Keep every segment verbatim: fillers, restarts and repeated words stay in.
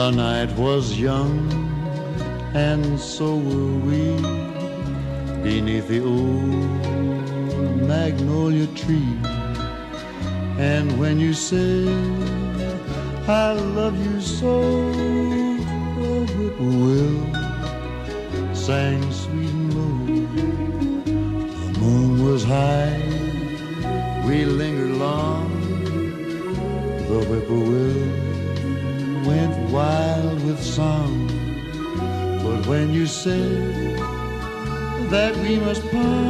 The night was young, and so were we, beneath the old magnolia tree. And when you said, I love you so, the whippoorwill sang sweet and low. The moon was high, we lingered long, the whippoorwill went wild with song. But when you said that we must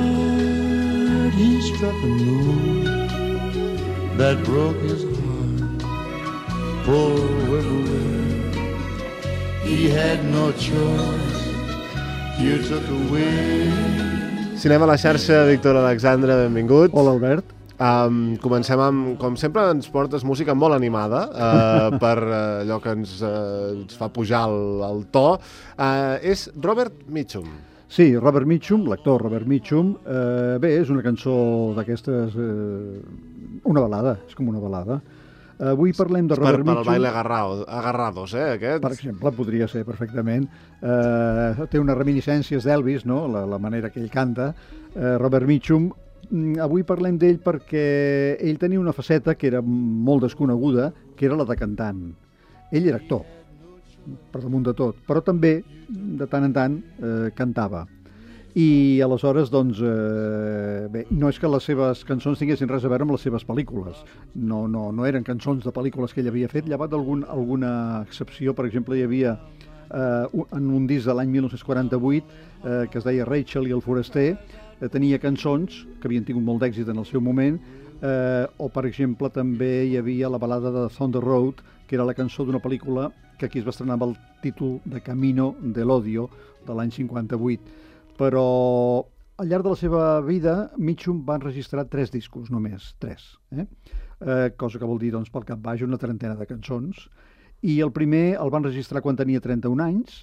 part, he struck a note that broke his heart. Poor whippoorwill, he had no choice, you took away. Si anem a la xarxa, Víctor Alexandre, benvingut. Hola, Albert. Um, comencem amb, com sempre ens portes música molt animada uh, per uh, allò que ens, uh, ens fa pujar el, el to. Uh, és Robert Mitchum. Sí, Robert Mitchum, l'actor Robert Mitchum. Uh, bé, és una cançó d'aquestes... Uh, una balada, és com una balada. Uh, avui parlem de Robert per, Mitchum. Per el baile agarrado, agarrados, eh, aquest? Per exemple, podria ser perfectament. Uh, té unes reminiscències d'Elvis, no?, la, la manera que ell canta. Uh, Robert Mitchum, avui parlem d'ell perquè ell tenia una faceta que era molt desconeguda, que era la de cantant. Ell era actor, per damunt de tot, però també, de tant en tant, eh, cantava. I aleshores, doncs, eh, bé, no és que les seves cançons tinguessin res a veure amb les seves pel·lícules. No, no, no eren cançons de pel·lícules que ell havia fet, llevat d'algun, alguna excepció. Per exemple, hi havia eh, en un disc de l'any dinou quaranta-vuit eh, que es deia Rachel i el foraster, tenia cançons que havien tingut molt d'èxit en el seu moment, eh, o per exemple també hi havia la balada de Thunder Road, que era la cançó d'una pel·lícula que aquí es va estrenar amb el títol de Camino del Odio de l'any cinquanta-vuit. Però al llarg de la seva vida Mitchum va enregistrar tres discos, només, tres. Eh? Eh, cosa que vol dir, doncs, pel cap baix, una trentena de cançons. I el primer el van registrar quan tenia trenta-un anys,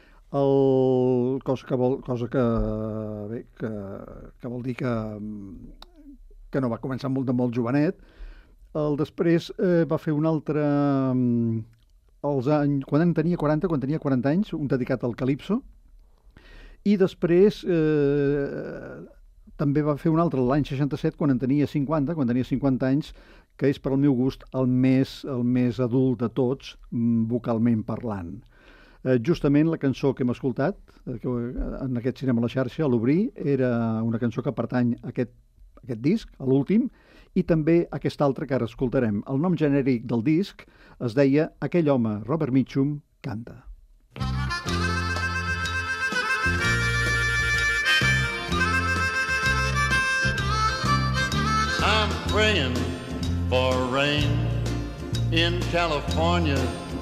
el, cosa, que vol, cosa que, bé, que, que vol dir que, que no va començar molt de molt jovenet. El després eh, va fer un altre, els anys, quan en tenia quaranta, quan tenia quaranta anys, un dedicat al Calypso, i després eh, també va fer un altre l'any seixanta-set, quan en tenia cinquanta, quan tenia cinquanta anys, que és per al meu gust el més, el més adult de tots, vocalment parlant. Eh, justament la cançó que hem escoltat eh, que, en aquest Cinema a la xarxa, a l'Obrir, era una cançó que pertany a aquest, a aquest disc, a l'últim, i també aquesta altra que ara escoltarem. El nom genèric del disc es deia Aquell home, Robert Mitchum, canta. I'm praying for rain in California,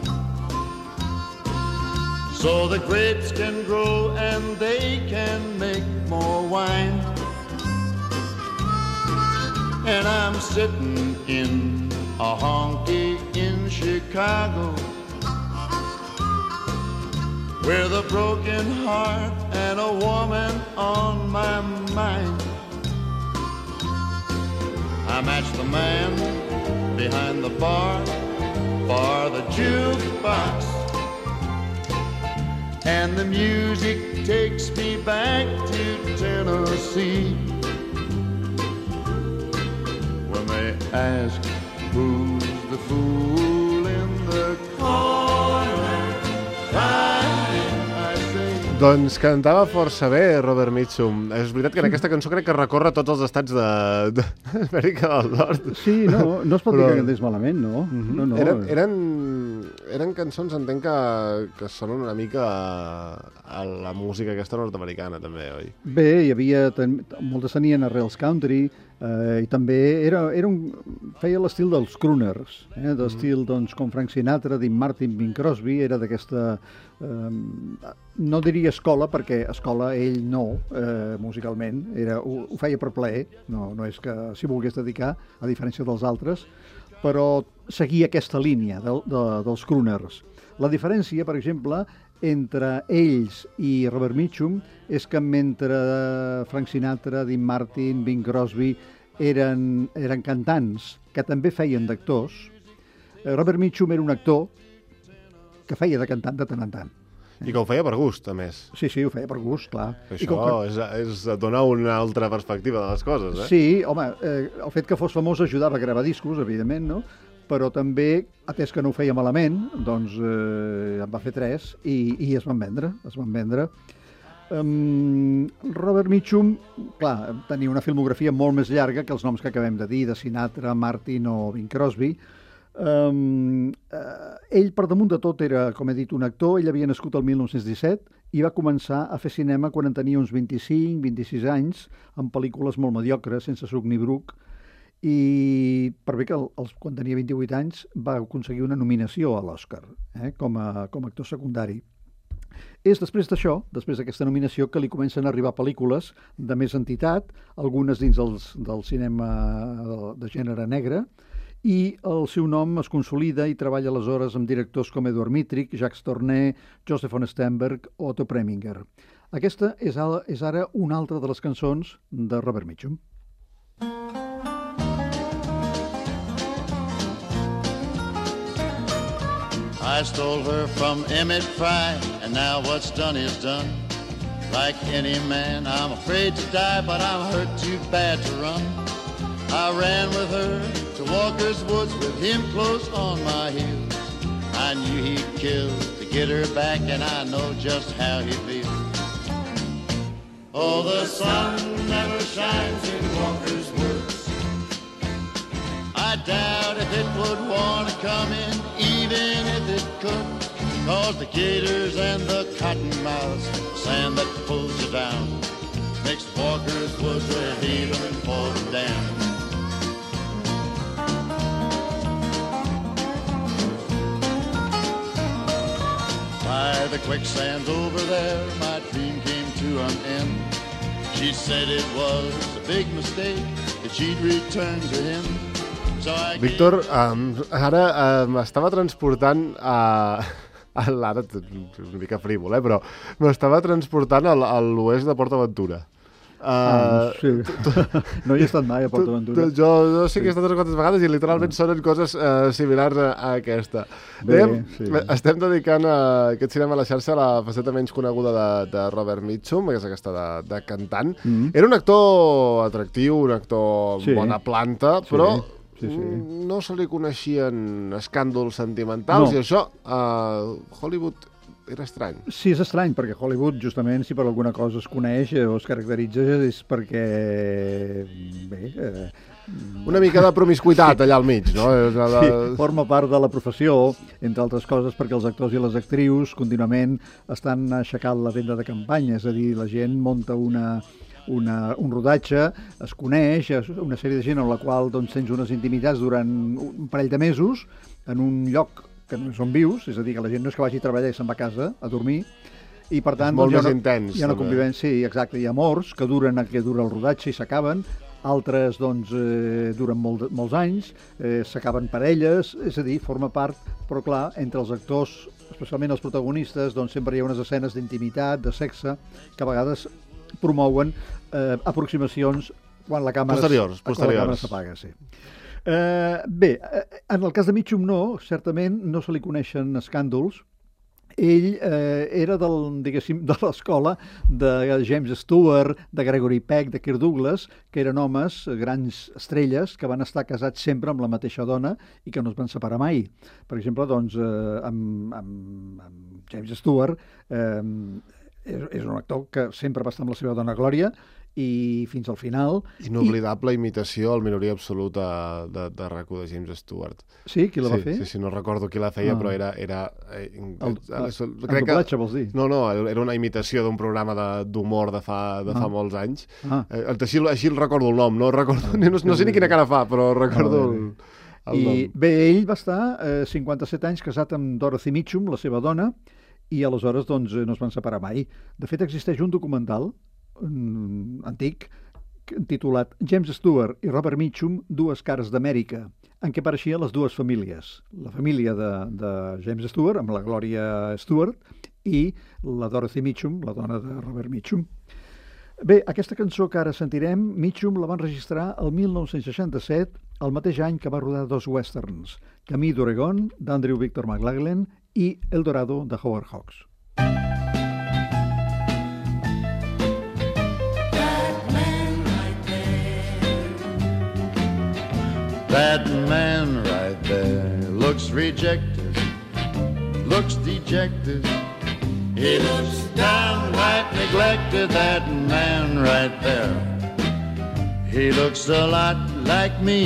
so the grapes can grow and they can make more wine. And I'm sitting in a honky in Chicago with a broken heart and a woman on my mind. I match the man behind the bar for the jukebox, and the music takes me back to Tennessee. When they ask who's the fool in the corner, I say... Doncs cantava força bé, Robert Mitchum. És veritat que en aquesta cançó crec que recorre tots els estats d'Amèrica del Nord. Sí, no, no es pot Però... dir que cantés malament, no? Mm-hmm. no, no. Eren, eren, eren cançons, entenc que, que sonen una mica a, a la música aquesta nord-americana, també, oi? Bé, hi havia... Ten... moltes tenien arrels country, eh, i també era, era un, feia l'estil dels crooners, eh, d'estil, doncs, com Frank Sinatra, Dean Martin, Bing Crosby, era d'aquesta... Eh, no diria escola, perquè escola ell no, eh, musicalment, era, ho, ho feia per plaer, no, no és que s'hi volgués dedicar, a diferència dels altres, però seguia aquesta línia de, de, dels crooners. La diferència, per exemple, entre ells i Robert Mitchum és que mentre Frank Sinatra, Dean Martin, Bing Crosby eren, eren cantants que també feien d'actors, Robert Mitchum era un actor que feia de cantant de tant en tant. I que ho feia per gust, a més. Sí, sí, ho feia per gust, clar. Això I com que... és, és, et dona una altra perspectiva de les coses, eh? Sí, home, eh, el fet que fos famós ajudava a gravar discos, evidentment, no? Però també, atès que no ho feia malament, doncs eh, en va fer tres i, i es van vendre, es van vendre. Um, Robert Mitchum, clar, tenia una filmografia molt més llarga que els noms que acabem de dir, de Sinatra, Martin o Bing Crosby. Um, uh, ell, per damunt de tot, era, com he dit, un actor. Ell havia nascut el mil nou-cents disset i va començar a fer cinema quan en tenia uns vint-i-cinc vint-i-sis anys, amb pel·lícules molt mediocres, sense suc ni bruc, i per bé que el, els, quan tenia vint-i-vuit anys va aconseguir una nominació a l'Oscar, eh, com, a, com a actor secundari. És després d'això, després d'aquesta nominació, que li comencen a arribar pel·lícules de més entitat, algunes dins dels, del cinema de, de gènere negre, i el seu nom es consolida i treballa aleshores amb directors com Edward Mittrick, Jacques Tourneur, Joseph von Sternberg o Otto Preminger. Aquesta és, a, és ara una altra de les cançons de Robert Mitchum. I stole her from Emmett Fry, and now what's done is done. Like any man, I'm afraid to die, but I'm hurt too bad to run. I ran with her to Walker's Woods with him close on my heels. I knew he'd kill to get her back, and I know just how he feels. Oh, the sun never shines in Walker's Woods. I doubt if it would want to come in, even if it could, cause the gators and the cottonmouths, sand that pulls you down, makes Walker's Woods a haven for the damned. By the quicksands over there, my dream came to an end. She said it was a big mistake that she'd return to him. Víctor, um, ara um, m'estava transportant a... Ara, una mica frívol, eh? Però m'estava transportant a l'oest de PortAventura. Uh, ah, sí. No hi he estat mai a PortAventura. Jo, jo sí que he estat tres o quatre vegades i literalment sonen coses uh, similars a, a aquesta. Bé, Dèiem, sí. Estem dedicant a aquest cinema a la xarxa a la faceta menys coneguda de, de Robert Mitchum, que és aquesta de, de cantant. Mm-hmm. Era un actor atractiu, un actor sí. bona planta, sí. però sí, sí. no se li coneixien escàndols sentimentals, no. I això a uh, Hollywood era estrany. Sí, és estrany, perquè Hollywood, justament, si per alguna cosa es coneix o es caracteritza, és perquè... Bé... Eh, una mica de promiscuitat allà al mig, no? Sí, forma part de la professió, entre altres coses perquè els actors i les actrius contínuament estan aixecant la tenda de campanya, és a dir, la gent munta una... Una, un rodatge, es coneix, una sèrie de gent amb la qual doncs, tens unes intimitats durant un parell de mesos en un lloc que no són vius, és a dir, que la gent no és que vagi a treballar i se'n va a casa a dormir, i per tant molt doncs, hi ha més una, intens, hi ha una convivència, sí, exacte, hi ha amors que duren el que dura el rodatge i s'acaben, altres doncs, eh, duren molt, molts anys, eh, s'acaben parelles, és a dir, forma part, però clar, entre els actors, especialment els protagonistes, doncs sempre hi ha unes escenes d'intimitat, de sexe, que a vegades promouen eh, aproximacions quan la càmera posteriors, posteriors. s'apaga. Sí. Eh, bé, en el cas de Mitchum no, certament no se li coneixen escàndols. Ell eh, era del, diguéssim, de l'escola de James Stewart, de Gregory Peck, de Kirk Douglas, que eren homes, grans estrelles, que van estar casats sempre amb la mateixa dona i que no es van separar mai. Per exemple, doncs, eh, amb, amb, amb James Stewart, eh, és, és un actor que sempre va estar amb la seva dona Glòria i fins al final... Inoblidable I... imitació al minoria absoluta de, de R A C U de James Stewart. Sí? Qui la sí, va fer? Sí, sí, no recordo qui la feia, ah. però era... era eh, el, el, crec el doblatge, que, vols dir? No, no, era una imitació d'un programa d'humor de, de, fa, de ah. fa molts anys. Ah. Eh, així, així el recordo el nom, no, recordo, ah, no, no sé ni quina cara fa, però recordo ah, el, el I, nom. Bé, ell va estar eh, cinquanta-set anys casat amb Dorothy Mitchum, la seva dona, i aleshores doncs, no es van separar mai. De fet, existeix un documental um, antic titulat James Stewart i Robert Mitchum, dues cares d'Amèrica, en què apareixien les dues famílies. La família de, de James Stewart, amb la Gloria Stewart, i la Dorothy Mitchum, la dona de Robert Mitchum. Bé, aquesta cançó que ara sentirem, Mitchum la van registrar el mil nou-cents seixanta-set, el mateix any que va rodar dos westerns, Camí d'Oregon, d'Andrew Victor McLaglen, i El Dorado de Howard Hawks. That man right there looks rejected, looks dejected. He looks downright neglected, that man right there. He looks a lot like me.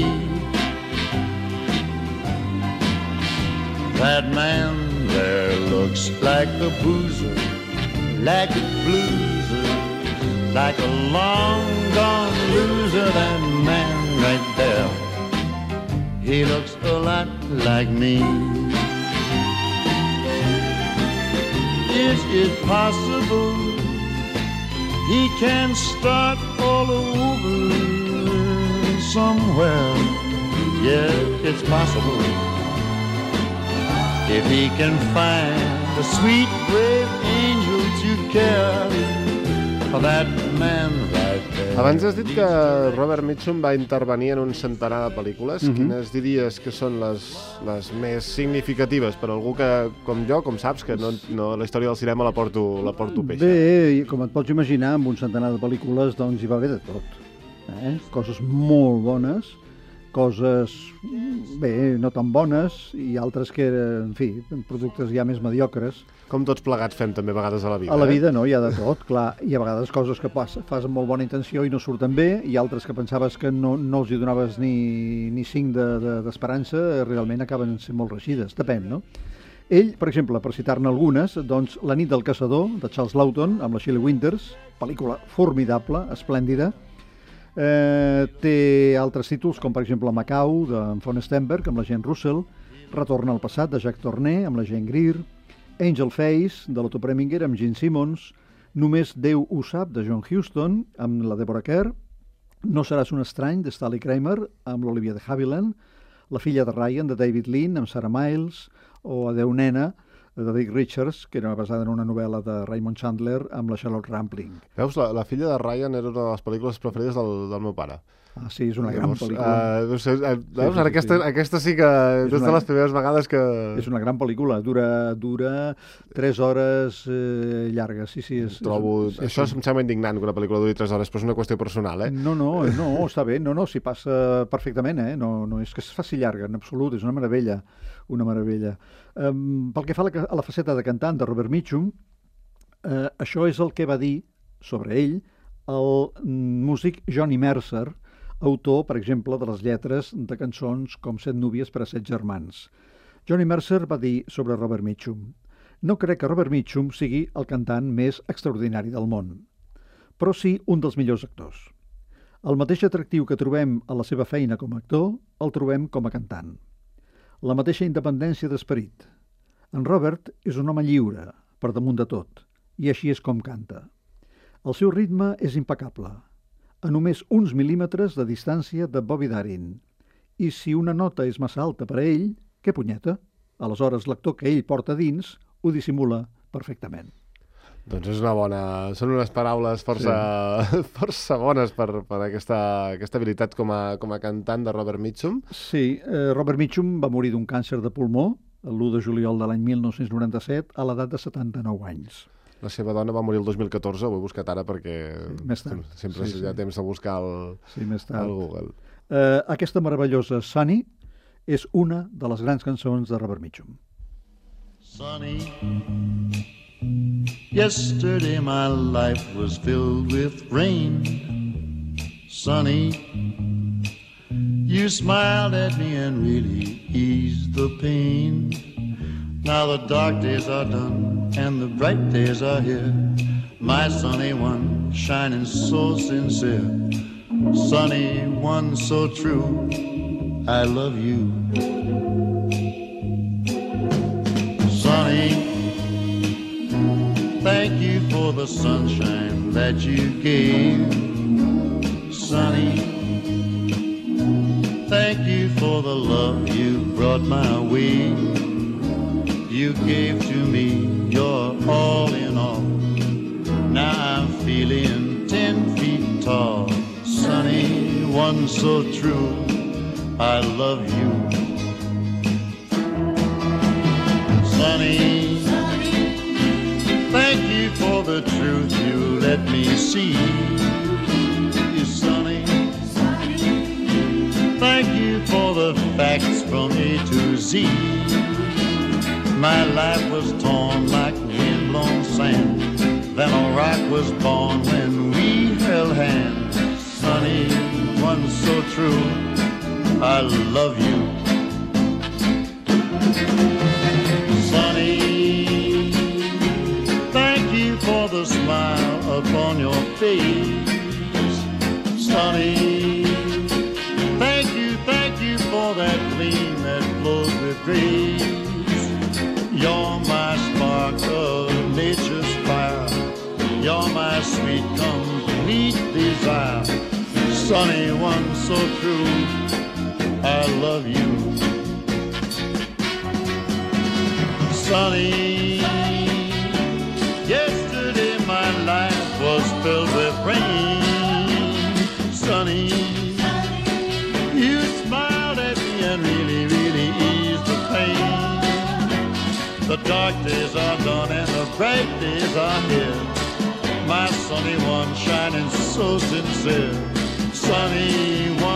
That man there looks like a boozer, like a blueser, like a long gone loser, that man right there. He looks a lot like me. Is it possible he can start all over somewhere? Yeah, it's possible. If he can find a sweet, brave angel to care for that man right there. Abans has dit que Robert Mitchum va intervenir en un centenar de pel·lícules. Mm-hmm. Quines diries que són les, les més significatives per algú que, com jo, com saps, que no, no, la història del cinema la porto, la porto peixa? Bé, com et pots imaginar, amb un centenar de pel·lícules doncs hi va haver de tot. Eh? Coses molt bones, coses, bé, no tan bones, i altres que, en fi, productes ja més mediocres. Com tots plegats fem també a vegades a la vida. A la vida, eh? no, hi ha de tot, clar. I a vegades coses que fas, fas amb molt bona intenció i no surten bé, i altres que pensaves que no, no els hi donaves ni, ni cinc d'esperança, de, de, realment acaben sent molt reeixides. Depèn, no? Ell, per exemple, per citar-ne algunes, doncs La nit del caçador, de Charles Lawton, amb la Shelley Winters, pel·lícula formidable, esplèndida. Eh, té altres títols, com per exemple Macau, d'en Von Stenberg, amb la Jane Russell, Retorn al passat, de Jacques Tourneur, amb la Jane Greer, Angel Face, de l'Otto Preminger, amb Gene Simmons, Només Déu ho sap, de John Huston, amb la Deborah Kerr, No seràs un estrany, de Stanley Kramer, amb l'Olivia de Havilland, La filla de Ryan, de David Lean, amb Sarah Miles, o Adeu nena, de Dick Richards, que era basada en una novel·la de Raymond Chandler amb la Charlotte Rampling. Veus, la, la filla de Ryan era una de les pel·lícules preferides del, del meu pare. Ah, sí, és una gran Llavors, pel·lícula. Uh, no sé, uh, sí, veus, sí, sí, aquesta, sí. aquesta sí que és una de les primeres vegades que... És una gran pel·lícula, dura, dura tres hores eh, llargues, sí, sí. És, Trobo... és, sí, Això sí. em sembla indignant que una pel·lícula duri tres hores, però és una qüestió personal, eh? No, no, no, està bé, no, no, s'hi passa perfectament, eh? No, no és que es faci llarga, en absolut, és una meravella, una meravella. Um, pel que fa a la, a la faceta de cantant de Robert Mitchum, eh, això és el que va dir sobre ell el músic Johnny Mercer, autor, per exemple, de les lletres de cançons com Set núvies per a set germans. Johnny Mercer va dir sobre Robert Mitchum: no crec que Robert Mitchum sigui el cantant més extraordinari del món, però sí un dels millors actors. El mateix atractiu que trobem a la seva feina com a actor, el trobem com a cantant. La mateixa independència d'esperit. En Robert és un home lliure, per damunt de tot, i així és com canta. El seu ritme és impecable, a només uns mil·límetres de distància de Bobby Darin. I si una nota és massa alta per a ell, què punyeta? Aleshores l'actor que ell porta dins ho dissimula perfectament. Doncs és una bona... Són unes paraules força, sí. força bones per, per aquesta, aquesta habilitat com a, com a cantant de Robert Mitchum. Sí, eh, Robert Mitchum va morir d'un càncer de pulmó l'u de juliol de l'any mil nou-cents noranta-set a l'edat de setanta-nou anys. La seva dona va morir el dos mil catorze, ho he buscat ara perquè sí, més tard. sempre sí, hi ha sí. temps de buscar el, sí, més tard. el Google. Eh, aquesta meravellosa Sunny és una de les grans cançons de Robert Mitchum. Sunny, yesterday my life was filled with rain. Sunny, you smiled at me and really eased the pain. Now the dark days are done and the bright days are here. My sunny one, shining so sincere. Sunny one, so true, I love you. Sunny, thank you for the sunshine that you gave. Sunny, thank you for the love you brought my way. You gave to me your all in all. Now I'm feeling ten feet tall. Sunny, one so true, I love you. Sunny, thank you for the truth you let me see. Sunny, thank you for the facts from A to Z. My life was torn like windblown sand, then a rock was born when we held hands. Sunny, one so true, I love you. Sunny, thank you for the smile upon your face. Sunny, thank you, thank you for that gleam that flows with grace. You're my spark of nature's fire. You're my sweet, complete desire. Sunny, one so true, I love you. Sunny, yesterday my life was filled with rain. Sunny, you smiled at me and really, really eased the pain. The dark days are done and the bright days are here. My sunny one shining so sincere. Sunny one.